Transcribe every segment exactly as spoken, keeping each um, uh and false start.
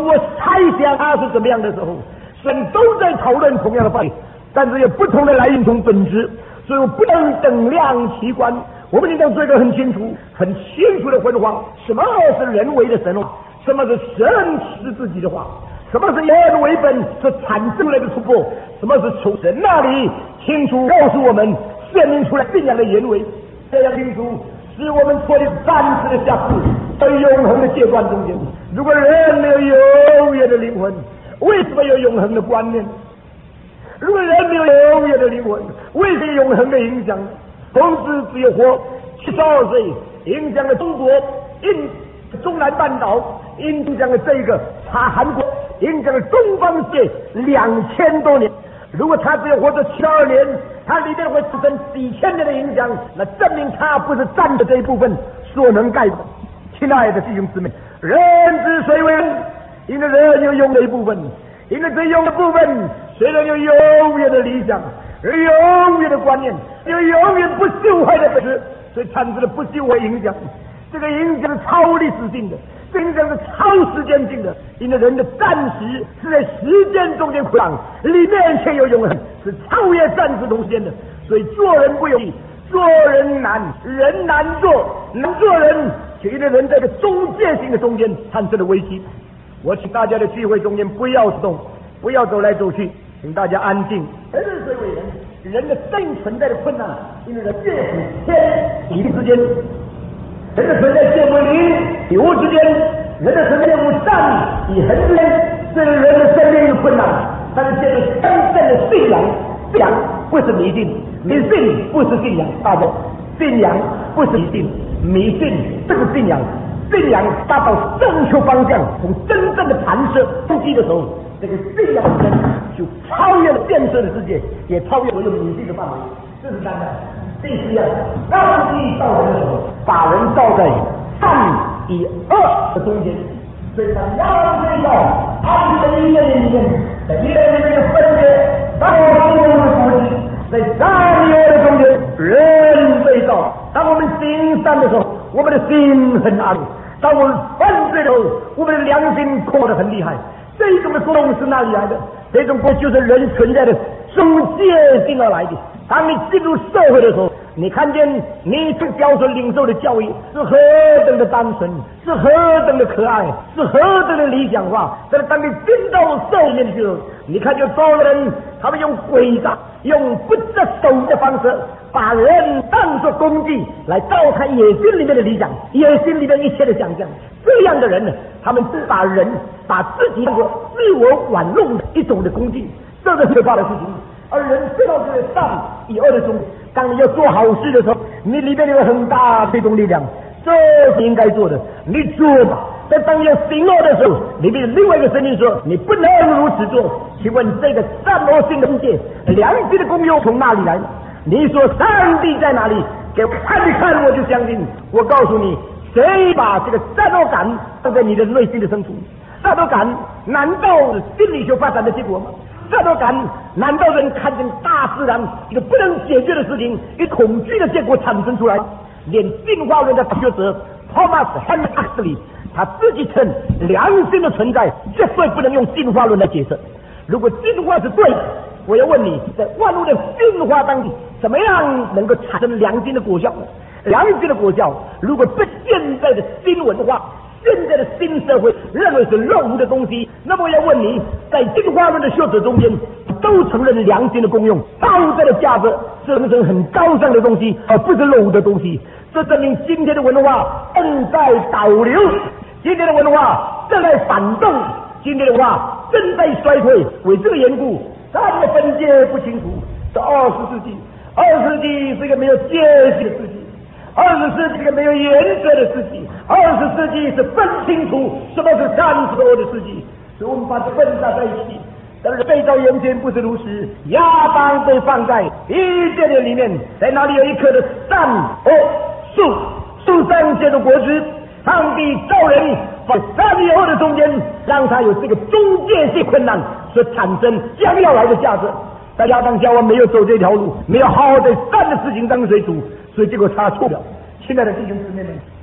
我猜想他是怎么样的时候，神都在讨论同样的话题，但是有不同的来源同本质，所以我不能等量齐观。我们应该做一个很清楚、很清楚的分化：什么是人为的神话，什么是神是自己的话，什么是以人为本所产生来的突破，什么是从神那里清楚告诉我们显明出来信仰的原委。这样清楚，使我们脱离暂时的辖制，在永恒的界断中间。如果人没有永远的灵魂，为什么有永恒的观念？如果人没有永远的灵魂，为什么有永恒的影响？同时只有活七十二岁，影响了中国、印中南半岛，影响了这个他韩国，影响了东方世界两千多年。如果他只有活着七十二年，他里面会产生几千年的影响，那证明他不是占的这一部分所能盖的。亲爱的弟兄姊妹，人之所以为人，因为人有永的一部分，因为这永的部分虽然有永远的理想，有永远的观念，有永远不朽坏的本质，所以产生了不朽坏影响。这个影响是超历史性的，这个影响是超时间性的，因为人的暂时是在时间中间苦难，里面却有永恒，是超越暂时同时间的。所以做人不容易，做人难，人难做，难做人，却因为人在这个中介性的中间产生了危机。我请大家的聚会中间不要动，不要走来走去，请大家安静。人虽为人，人的生存在的困难，因为人越是天地之间，人的存在见为灵与物之间，人的存在见为善与横之间，这是人的生命的困难。但是这个真正的信仰，信仰不是迷信，迷信不是信仰，大家信仰不是迷信，迷信这个信仰。信仰达到正确方向，从真正的弹射攻击的时候，这个信仰本身就超越了变色的世界，也超越所有迷信的范围。这是单单第四样，上帝造人的时候，把人造在善与恶的中间，所以他让这个安神一个人里面，在一个人里面的分别，当我们中的国际，在善与恶的中间，人被造。当我们行善的时候，我们的心很安；当我们犯罪的时候，我们的良心空得很厉害。这种的功是哪里来的？这种功就是人存在的中介性而来的。当你进入社会的时候，你看见你从标准领受的教育是何等的单纯，是何等的可爱，是何等的理想化。但是当你进到社会里面去了，你看见多人他们用诡诈、用不择手的方式，把人当作工具来照他野心里面的理想，野心里面一切的想象。这样的人呢，他们是把人把自己当作自我玩弄的一种的工具，这是可怕的事情。而人知道这个善与恶的中，当你要做好事的时候，你里面有很大推动力量，这是应该做的，你做吧。但当你要行恶的时候，里面另外一个声音说你不能如此做。请问这个善恶性的境界，良心的功用从哪里来？你说上帝在哪里？给我看一看，我就相信。我告诉你，谁把这个善恶感放在你的内心的深处？善恶感难道是心理学发展的结果吗？善恶感难道人看见大自然一个不能解决的事情，以恐惧的结果产生出来？连进化论的学者 Thomas Henry Huxley 他自己称良心的存在绝对不能用进化论来解释。如果进化是对的，我要问你，在万物的进化当中，怎么样能够产生良心的果效呢？良心的果效，如果被现在的新文化、现在的新社会认为是落伍的东西，那么我要问你，在进化论的学者中间，都承认良心的功用，道德的价值是不是很高尚的东西，而不是落伍的东西？这证明今天的文化正在倒流，今天的文化正在反动，今天的文化正在衰退。为这个缘故，他们分界不清楚。这二十世纪，二十世纪是一个没有界限的世纪。二十世纪是个没有原则的世纪，二十世纪是分清楚什么是善和恶的世纪，所以我们把这混杂在一起。但是对照眼前不是如此，亚当被放在伊甸园里面，在那里有一棵的善恶树，树上结的果子，上帝造人把善与恶的中间，让他有这个中介性困难所产生将要来的价值。但亚当夏娃没有走这条路，没有好好在善的事情当中水煮，所以结果他错了。亲爱的弟兄姊妹们，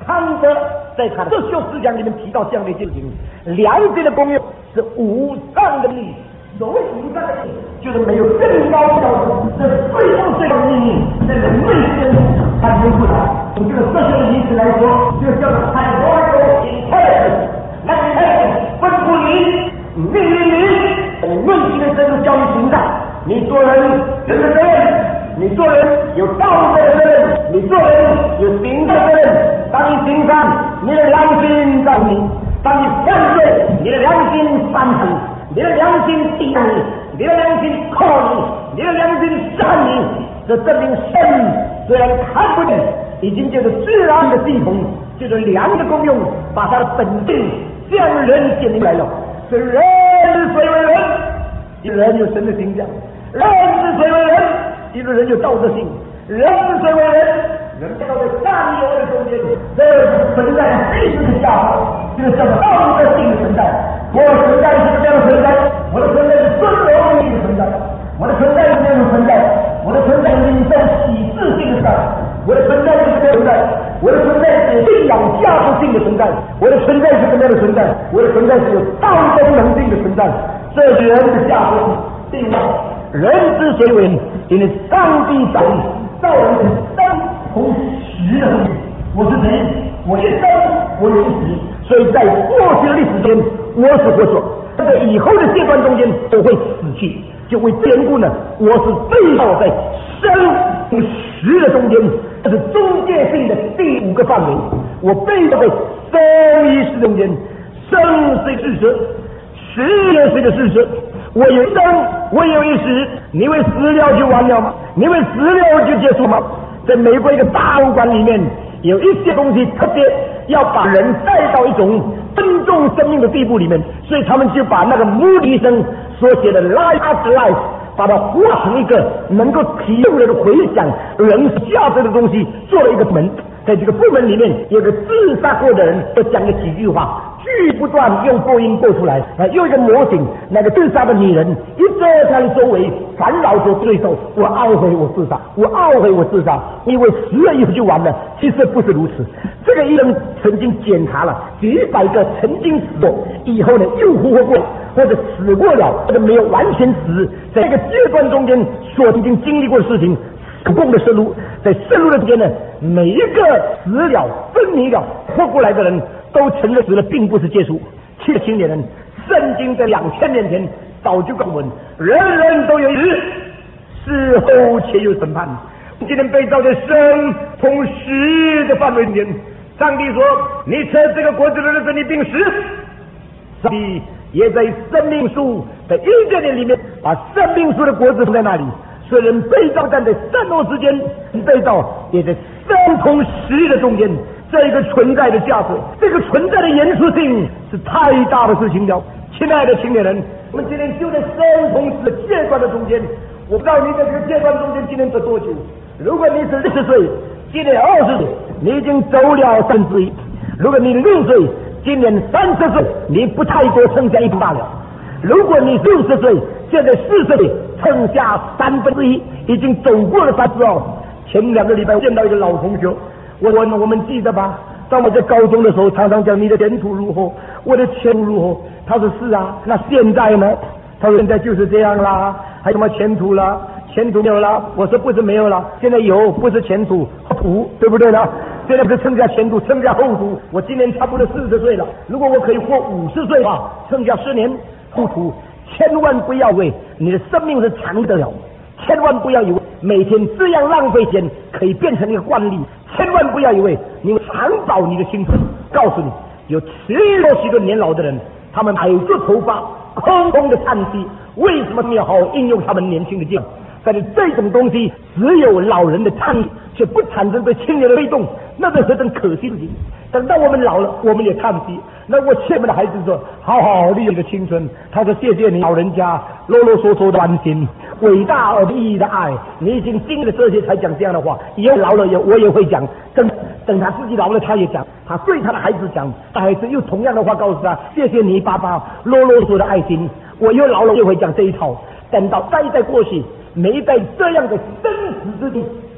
康德在他的哲学思想里面提到这样的一件事情：良心的功用是无上的秘密。所谓无上的秘密，就是没有更高标准，这最后这个秘密，在人类间产生出来。从这个哲学的意思来说，就叫做 categorical intelligence。那 intelligence 分不离命令你，论性的深入教育形态。你做人有责任，你做人有道德的责任，你做人有行的责任。当你行善，你的良心告你；当你犯罪，你的良心反省。你的良心抵你，你的良心靠你，你的良心善你，这证明神虽然看不见，已经就是自然的系统，就是良的功用，把它的本性向人显明来了。所以人之所以为人，因为人有神的形象；人之所以为人，因为人有道德性；人之所以为人，人知道在善恶的中间，这存在历史的价值，这个叫做道德性的存在。我的存在是这样的存在，我的存在是尊荣性的存在，我的存在是这样的存在，我的存在是领受启示性的存在，我的存在是这样的存在，我的存在是信仰价值性的存在，我的存在是什么样的存在？我的存在是有道德能力的存在，这是人的价值。另外，人之所以为人，因为上帝造造人是生同时的东西。我是谁？我一生，我有一死。所以在过去的历史间，我是活着；在以后的阶段中间，我会死去，就会兼顾呢。我是被造在生与死的中间，这是中介性的第五个范围。我被造在生与死中间，生是一个事实，死也是一个事实。我有生，我有一死。你为死了就完了吗？你为死了就结束吗？在美国一个大物馆里面，有一些东西特别要把人带到一种尊重生命的地步里面，所以他们就把那个穆迪生所写的 Life After Life， 把它画成一个能够体用人回想人价值的东西，做了一个门。在这个部门里面，有个自杀过的人，就讲了几句话，句不断用播音播出来。啊，用一个模型，那个自杀的女人一在她的周围烦恼着对手，我懊悔我自杀，我懊悔我自杀，因为死了以后就完了。其实不是如此。这个医生曾经检查了几百个曾经死过以后呢又复活过，或者死过了，或者没有完全死，在这个阶段中间所曾经经历过的事情，不共的摄入，在摄入的中间呢，每一个死了、昏迷了、活过来的人都承认死了并不是结束。其实青年人，圣经在两千年前早就告诉我们，人人都有死，死后且有审判。今天被造在生同死的范围里面，上帝说：“你吃这个果子的日子，你必死。”上帝也在生命树的一个点里面，把生命树的果子放在那里。所以人被造站在善恶之间，被造也在生同死的中间，这一个存在的价值，这个存在的严肃性是太大的事情了。亲爱的青年人，我们今天就在生同死的阶段的中间，我不知道你在这个阶段中间今天走多久。如果你是六十岁，今年二十岁，你已经走了三分之一；如果你六岁，今年三十岁，你不太多，剩下一半大了。如果你六十岁，现在四十岁，剩下三分之一，已经走过了三十二。前两个礼拜见到一个老同学，我问我们记得吧？当我在高中的时候，常常讲你的前途如何，我的前途如何？他说是啊，那现在呢？他说现在就是这样啦，还有什么前途啦？前途没有了。我说不是没有了，现在有，不是前途，后途，对不对呢？现在不是剩下前途，剩下后途。我今年差不多四十岁了，如果我可以活五十岁的话，剩下十年后途。千万不要以为你的生命是长得了，千万不要以为每天这样浪费钱可以变成一个惯例，千万不要以为你长保你的青春。告诉你，有许多许多年老的人，他们摆着头发，空空的叹息，为什么没有好好应用他们年轻的劲？但是这种东西只有老人的倡议，却不产生对青年的推动，那是何等可惜的事情。等到我们老了，我们也叹息。那我劝我们的孩子说：好好利用你的青春。他说：谢谢你老人家啰啰嗦嗦的关心，伟大而意义的爱。你已经经历了这些才讲这样的话，以后老了也我也会讲。等等他自己老了，他也讲，他对他的孩子讲，孩子又同样的话告诉他：谢谢你爸爸啰啰嗦的爱心。我以后老了也会讲这一套。等到代代过去，每一代这样的生死之地，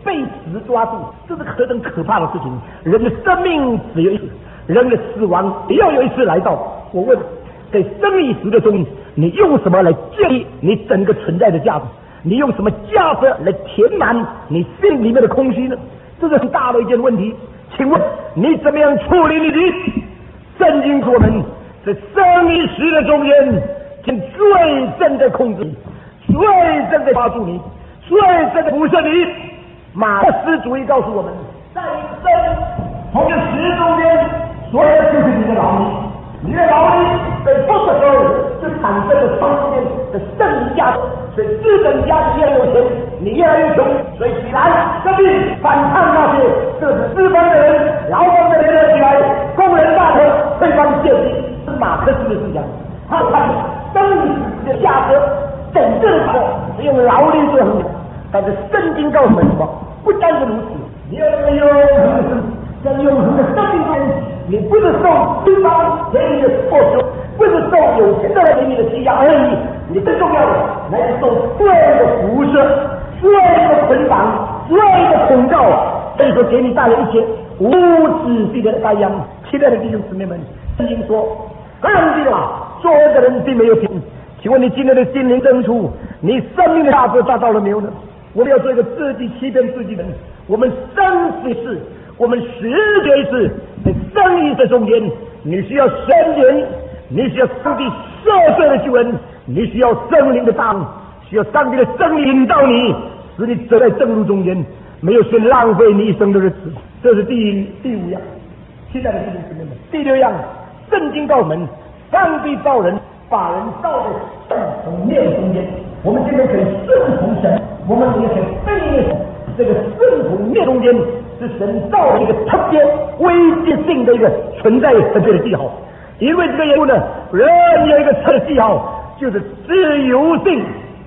被死抓住，这是何等可怕的事情！人的生命只有一次，人的死亡也要有一次来到。我问，在生与死的中，你用什么来建立你整个存在的价值？你用什么价值来填满你心里面的空虚呢？这是很大的一件问题。请问你怎么样处理你的？圣经说我们在生与死的中间，请罪正在控制你，罪正在抓住你，罪正在捕食你。马克思主义告诉我们，在生从这死中间，所有的就是你的劳力，你的劳力在不的时候就产生了双方面的剩余价值。所以资本家越来越有钱，你越来越穷，所以起来革命反抗那些这是资本的人、劳动的人起来，工人大头推翻阶级，是马克思的思想。他看生与死的价值，整个的是用劳力做衡量。但是圣经告诉我们什么？不单是如此，你要有永恒的生命，在永恒的生命中，你不是受对方给你的剥削，不是受有钱的人给你的欺压而已，你最重要的乃是受罪的辐射、罪的捆绑、罪的控告，所以说给你带来一切无止境的灾殃。亲爱的弟兄姊妹们，圣经说，上帝的话，做的人并没有凭。请问你今天的心灵深处，你生命的价值达到了没有呢？我们要做一个自己欺骗自己的人。我们生死是，我们死的是，在生与死中间，你需要神灵，你需要上帝赦罪的救恩，你需要圣灵的大能，需要上帝的真理引导你，使你走在正路中间，没有去浪费你一生的日子。这是第第五样。亲爱的弟兄姊妹们，第六样，圣经告诉我们，上帝造人，把人造在圣从面中间。我们今天可以顺从神，我们也可以背逆神。这个顺从面中间是神造的一个特别危机性的一个存在特别的记号。因为这个缘故呢，人有一个特记号，就是自由性。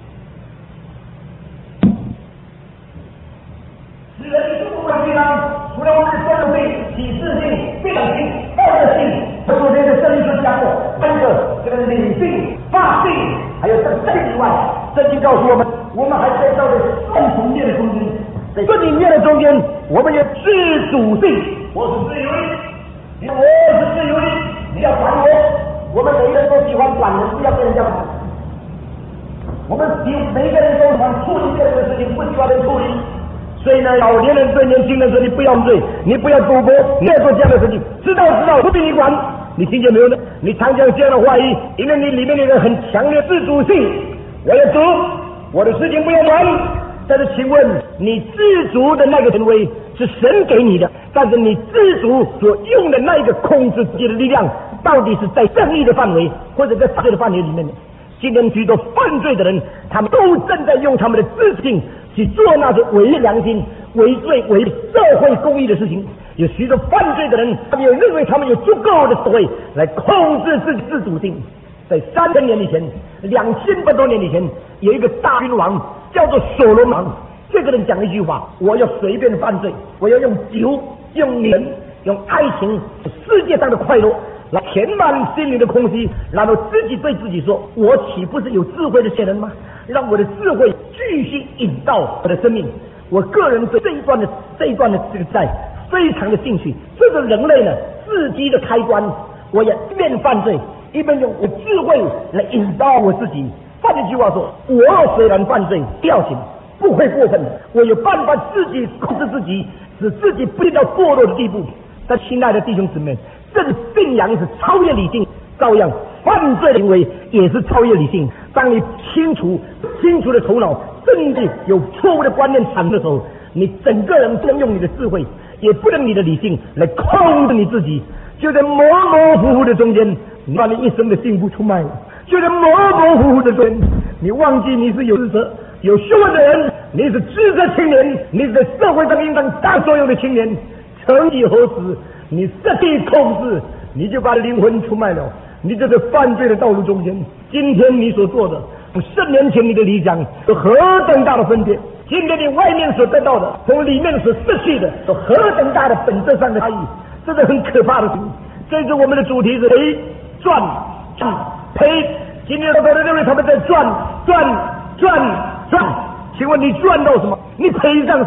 使人的主观地方，除了我们的自由性、启示性、变性、道德性，昨天的圣经说讲过三个这个理性、法性，还有这个以外，圣经告诉我们，我们还在造的顺从面的中间，在顺从面的中间，我们有自主性。我是自由的，我是自由的。你要管我，我们每个人都喜欢管人，不要跟人家管。我们每个人都喜欢处理别人的事情，不喜欢人处理。所以呢，老年人对年轻人说：“你不要醉，你不要赌博，你要做这样的事情。”知道知道，不比你管。你听见没有呢？你常讲这样的话语，因为你里面有一个很强烈的自主性。我要主，我的事情不要管。但是，请问你自主的那个权威是神给你的，但是你自主所用的那一个控制自己的力量，到底是在正义的范围，或者在法律的范围里面呢？今天许多犯罪的人，他们都正在用他们的自主性去做那些违良心、违罪、违社会公义的事情。有许多犯罪的人，他们也认为他们有足够的智慧来控制自己自主性。在三千年以前，两千百多年以前，有一个大君王叫做所罗门。这个人讲一句话：我要随便犯罪，我要用酒、用女人、用爱情、世界上的快乐来填满心灵的空虚，然后自己对自己说：我岂不是有智慧的些人吗？让我的智慧继续引导我的生命。我个人对这一段的这一段的这个在非常的兴趣。这个人类呢，自己的开关，我也一面犯罪，一边用我智慧来引导我自己。换一句话说，我虽然犯罪，不要紧，不会过分的，我有办法自己控制自己，使自己不到堕落的地步。但亲爱的弟兄姊妹，这个信仰是超越理性，照样犯罪的行为也是超越理性。当你清楚清楚的头脑，甚至有错误的观念产生的时候，你整个人不能用你的智慧，也不能你的理性来控制你自己，就在模模糊糊的中间，你把你一生的幸福出卖了。就在模模糊糊的中间，你忘记你是有智者、有学问的人，你是知识青年，你是在社会上应当大作用的青年。曾几何时，你失去控制，你就把灵魂出卖了，你就在犯罪的道路中间。今天你所做的，和十年前你的理想有何等大的分别？今天你外面所得到的，从里面所失去的，有何等大的本质上的差异？这是很可怕的事情。这是我们的主题是赔、赚、赚、赔。今天很多人认为他们在赚赚赚赚，请问你赚到什么？你赔上什么？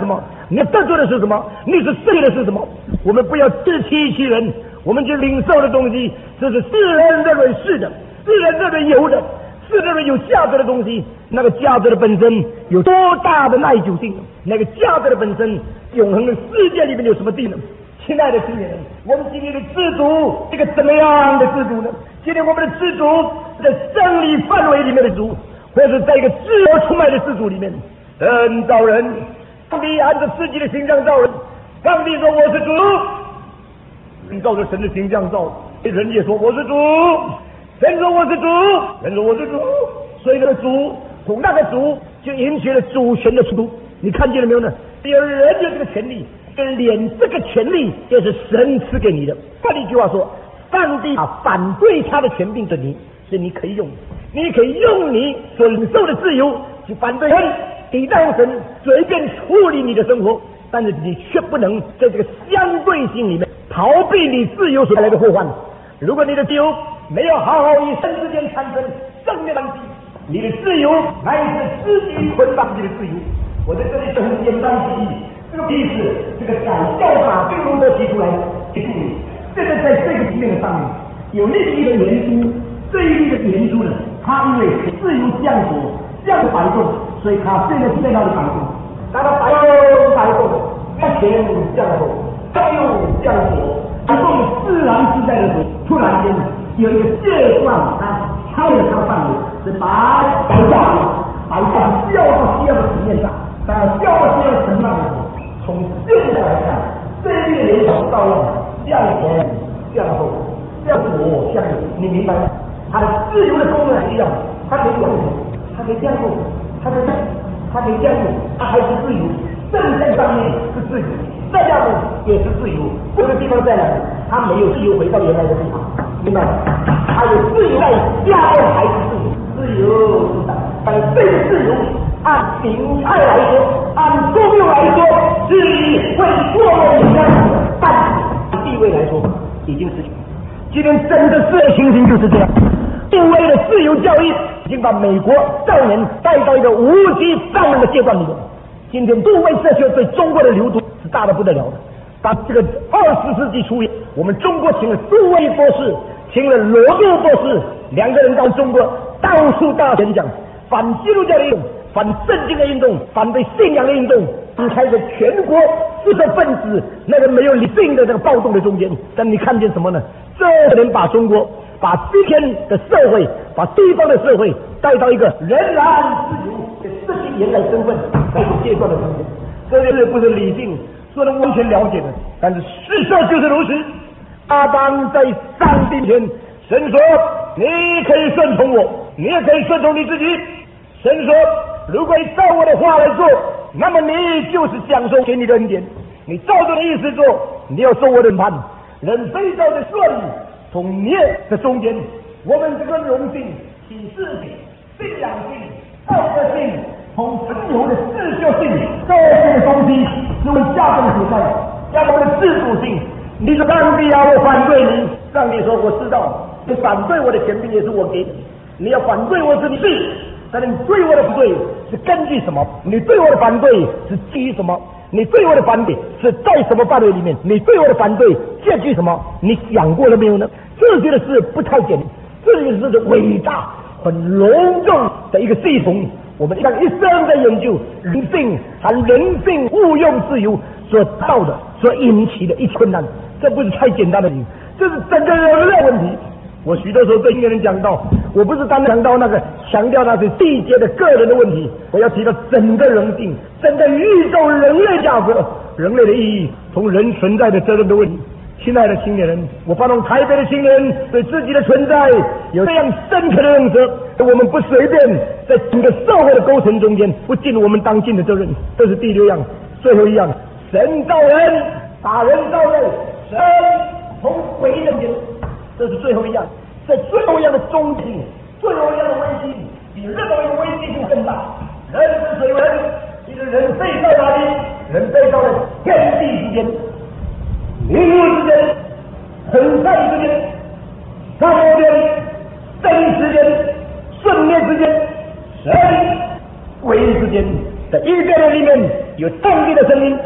你要得罪的是什么？你是胜利的是什么？我们不要自欺欺人，我们去领受的东西，这是世人认为是的，世人认为有的，世人认为有价值的东西，那个价值的本身有多大的耐久性？那个价值的本身，永恒的世界里面有什么地呢？亲爱的亲人，我们今天的知足是个怎么样的知足呢？今天我们的知足在真理范围里面的知足，或是在一个自由出卖的知足里面。神造人，上帝按照自己的形象造人，上帝说我是主，人照着神的形象造，人也说我是主，神说我是主，人说我是主，所以那个主从那个主就引起了主权的冲突。你看见了没有呢？有人有这个权利，连这个权利也是神赐给你的。换一句话说，上帝把反对他的权柄给你，是你可以用，你可以用你所领受的自由去反对神，抵挡神，随便处理你的生活，但是你却不能在这个相对性里面逃避你自由所带来的祸患。如果你的自由没有好好与神之间产生正面关系，你的自由乃是自己捆绑你的自由。我在这里就很简单提议，这个意思，这个改教法并如何提出来的？这个在这个层面上面，有另一个原著，这一个原著呢，他因为自由降服，降摆动，所以他现在是在那里摆动。当他摆动摆动，向前降服，向右降服，摆动自然自在的时候，突然间有一个阶段，他超越他的范围，是把摆下，摆下需要到需要的层面上。当需要到需要层面上的时候，从现在来看，这一个流程照样向前向后向左向右，你明白吗？它的自由的功能是一样，它可以往前，它可以降落，它可以它可以降落，它还是自由。正向上面是自由，这样子也是自由。这个地方在哪里？它没有自由回到原来的地方，明白吗？它有自由在下面还是自由，自由自在。但这个自由按形态来说，按功用来说，是以会作为你的，但是地位来说已经失去。今天整个世界情形就是这样，杜威的自由教育已经把美国少年带到一个无稽放任的阶段里面。今天杜威社区对中国的流毒是大得不得了的。到这个二十世纪初，我们中国请了杜威博士，请了罗杜博士，两个人到中国到处大演讲，反基督教的运动，反圣经的运动，反对信仰的运动，引开着全国知识分子那个没有理性的这个暴动的中间。但你看见什么呢？这人把中国，把今天的社会，把地方的社会带到一个仍然自由的失去原来身份那个阶段的中间。这个不是理性所能完全了解的，但是事实就是如此。阿当在上帝前，神说你可以顺从我，你也可以顺从你自己。神说如果你照我的话来做，那么你就是享受给你的恩典，你照着的意思做，你要受我的审判。人非照着顺从孽的中间，我们这个荣幸、启示性、信仰性、道德性，从存有的自救性，这些的东西是我们价值的所在，让我们的自主性。你说上帝啊，我反对你，上帝说我知道，你反对我的权柄也是我给的，你要反对我是你是，但是你对我的不对是根据什么？你对我的反对是基于什么？你对我的反对是在什么范围里面？你对我的反对借据什么？你想过了没有呢？这些的事不太简单，这个是伟大、很隆重的一个系统。我们像一生的研究人性和人性误用自由所造的、所引起的一困难，这不是太简单的事情，这是整个人类问题。我许多时候对一个人讲到，我不是单讲到那个强调那些细节的个人的问题，我要提到整个人性、整个宇宙人类价值、人类的意义，从人存在的责任的问题。亲爱的青年人，我发动台北的青年对自己的存在有这样深刻的认识，我们不随便在整个社会的构成中间不尽我们当尽的责任。这是第六样。最后一样，神造人，把人造人，神从鬼人间，这是最后一样。在最后一样的终极，最后一样的危机，比任何一个危机性更大。人之所以为人，其实人被造哪里？人被造在天地之间，灵之间，很善之间，上边，真之间，顺念之间，神鬼之间，在一边的里面有上帝的声音，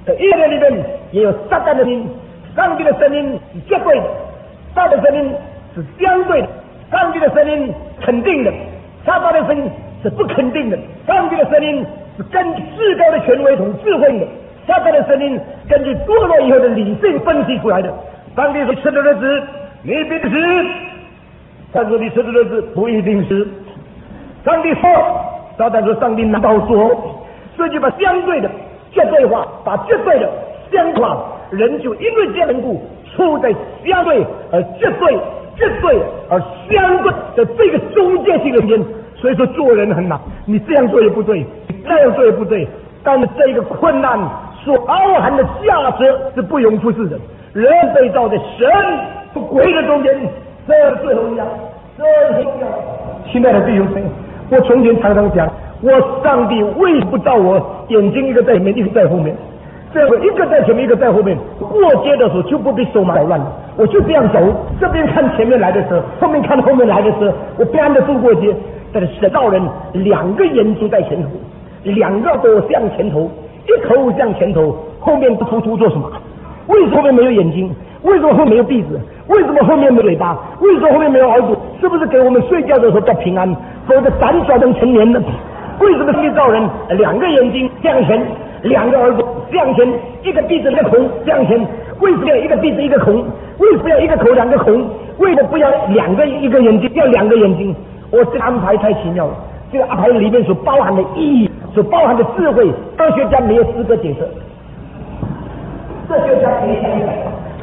在以色列里面也有撒旦的声音，上帝的声音是绝对的，撒旦的声音是相对的，上帝的声音肯定的，撒旦的声音是不肯定的，上帝的声音是根据至高的权威同智慧的，撒旦的声音根据堕落以后的理性分析出来的。上帝说吃的日子你必吃，但是你吃的日子不一定是。上帝说，撒旦说上帝难道说，所以就把相对的绝对化，把绝对的相化，人就因为这样的缘故处在相对而绝对绝对而相对的这个中间性的间，所以说做人很难，你这样做也不对，你那样做也不对，但是这个困难所包含的价值是不容忽视的。人被造在神不鬼的中间，这是最后一样，这是重要。亲爱的弟兄姊妹，我从前常常讲，我上帝为什么不造我眼睛一个在前面，一个在后面？这样一个在前面，一个在后面，过街的时候就不被手忙脚乱了。我就这样走，这边看前面来的车，后面看后面来的车，我平安的度过街。但是神造人两个眼睛在前头，两个耳向前头，一口向前头，后面突突做什么？为什么后面没有眼睛？为什么后面没有鼻子？为什么后面没有嘴巴？为什么后面没有耳朵？是不是给我们睡觉的时候叫平安，否则胆小能成年呢？为什么上帝造人两个眼睛向前，两个耳朵向前，一个鼻子一个孔向前？为什么要一个鼻子一个孔？为什么要一个口两个孔？为什么不要两个一个眼睛？要两个眼睛？我这个安排太奇妙了，这个安排里面所包含的意义，所包含的智慧，科学家没有资格解释。这就叫别想想。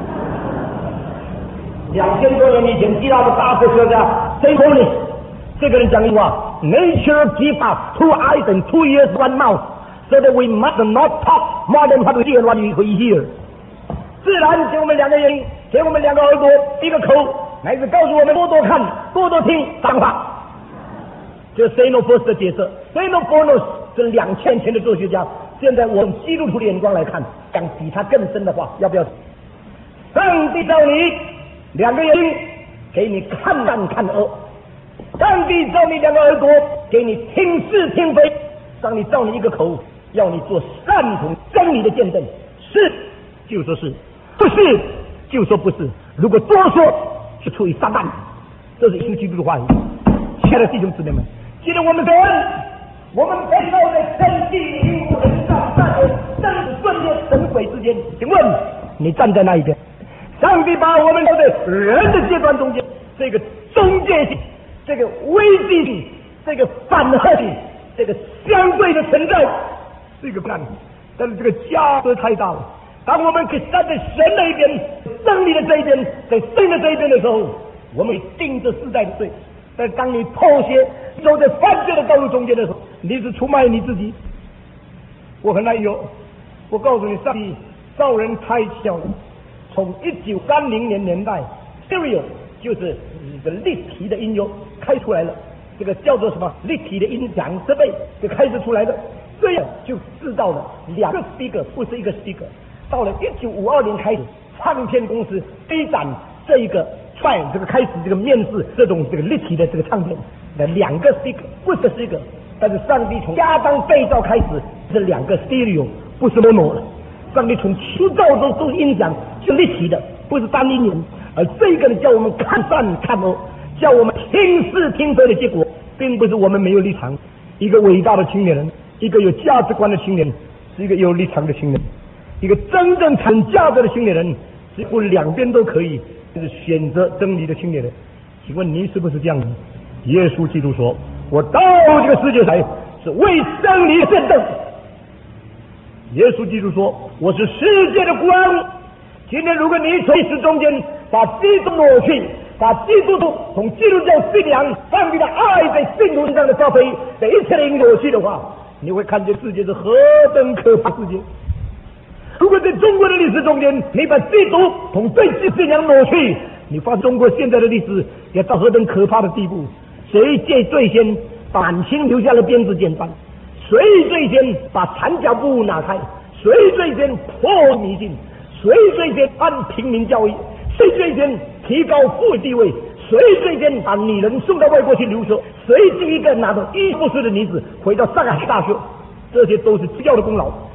两千多年以前，希腊的大科学家 Socrates 这个人讲一句话 ：Nature gives us two eyes and two ears, one mouth, so that we must not talk more than what we see and what we hear. 自然给我们两个眼睛，给我们两个耳朵，一个口，乃至告诉我们多多看，多多听脏话。这是 Xenophon 的解释。Xenophon 是两千前的哲学家。现在我用基督徒的眼光来看，讲比他更深的话，要不要？上帝造你两个眼睛，给你看淡看恶；上帝造你两个耳朵，给你听是听非；上帝造你一个口，要你做善同真理的见证。是就说是，不是就说不是。如果多说，是出于撒旦。这是新基督的话语。亲爱的弟兄姊妹们，记得我们的人。我们被造在天地灵人上站在生死分裂神鬼之间，请问你站在哪一边？上帝把我们造在人的阶段中间，这个中介性，这个危机性，这个反合性，这个相对的存在，这个不难，但是这个价值太大了。当我们可以站在神那一边，真理的这一边，在神的这一边的时候，我们定着世代的罪。但当你妥协走在犯罪的道路中间的时候，你是出卖你自己。我很难有，我告诉你，上帝造人太巧了。从一九三零年年代 ，stereo 就是一个立体的音乐开出来了，这个叫做什么立体的音响设备就开始出来的，这样就制造了两个 speaker， 不是一个 speaker。到了一九五二年开始，唱片公司飞展这一个。快，这个开始这个面试这种这个立体的这个唱片的两个 speaker 不是 speaker， 但是上帝从亚当被造开始是两个 stereo， 不是 mono 了。上帝从出造中做音响是立体的，不是单音源。而这个呢，叫我们看善看恶，叫我们听是听非的结果，并不是我们没有立场。一个伟大的青年人，一个有价值观的青年人，是一个有立场的青年人，一个真正产价值的青年人，是不两边都可以。就是选择真理的青年人，请问你是不是这样的？耶稣基督说：“我到这个世界来是为真理奋斗。”耶稣基督说：“我是世界的光。”今天如果你从历史中间把基督抹去，把基督徒从基督教信仰上帝的爱在信徒身上的发挥，这一切的抹去的话，你会看见世界是何等可怕世界。如果在中国的历史中间，你把基督从最基信仰抹去，你发现中国现在的历史也到何等可怕的地步？谁借最先把满清留下了鞭子简单？谁最先把残脚布拿开？谁最先破迷信？谁最先按平民教育？谁最先提高妇女地位？谁最先把女人送到外国去留学？谁第一个拿到医博士的女子回到上海大学？这些都是基督教的功劳。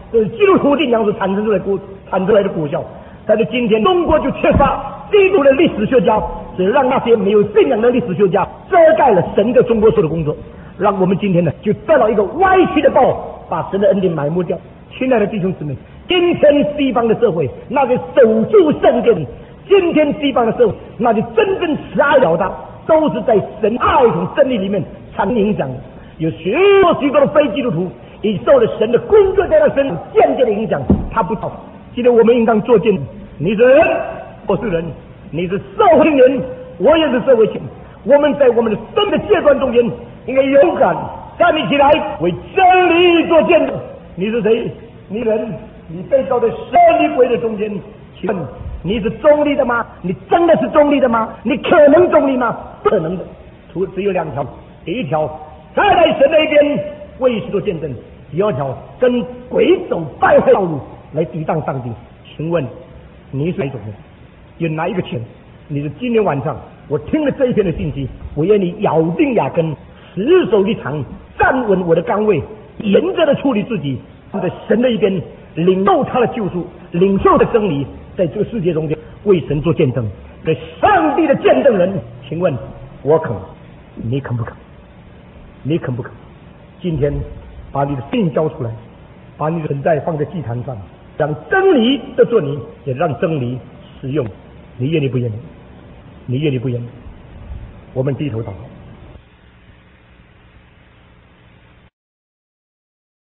这是基督徒信仰所产生出来果产生出来的果效。但是今天中国就缺乏基督的历史学家，只让那些没有信仰的历史学家遮盖了神在中国做的工作，让我们今天呢就得到一个歪曲的报，把神的恩典埋没掉。亲爱的弟兄姊妹，今天西方的社会那就守住圣殿，今天西方的社会那就真正慈爱了当，都是在神爱同真理里面产生影响的。有许多许多的非基督徒已受了神的工作在他身上间接的影响，他不知道。今天我们应当做见证，你是人，我是人，你是社会青年，我也是社会青年。我们在我们的生的阶段中间，应该勇敢站立起来，为真理做见证。你是谁？你人，你被造在神与鬼的中间。请问你是中立的吗？你真的是中立的吗？你可能中立吗？不可能的。除只有两条，第一条站在神那边为神做见证，第二条跟鬼走败坏道路来抵挡上帝。请问你是哪一种人？有哪一个钱？你是今天晚上我听了这一篇的信息，我愿你咬定牙根，死守立场，站稳我的岗位，严格的处理自己，站在神的一边，领受他的救赎，领受的真理，在这个世界中间为神做见证，给上帝的见证人。请问我肯，你肯不肯？你肯不肯？今天把你的信交出来，把你的存在放在祭坛上，让真理得做你，也让真理使用。你愿意不愿意？你愿意不愿意？我们低头祷告。